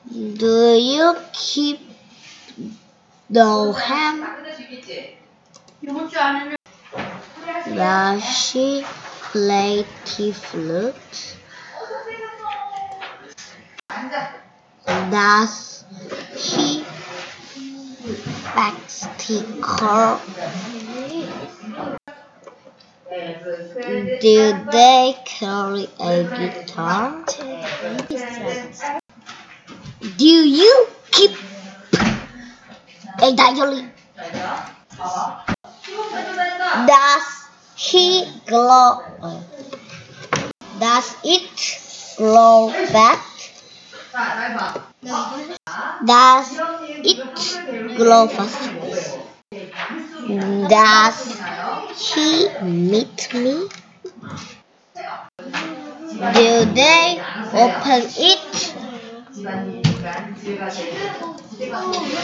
Do you keep the ham? Does she play the flute? Does he wax the car? Do they carry a guitar? Do you keep a diary? Does he glow? Does it glow back? Does it glow fast? Does he meet me? Do they open it?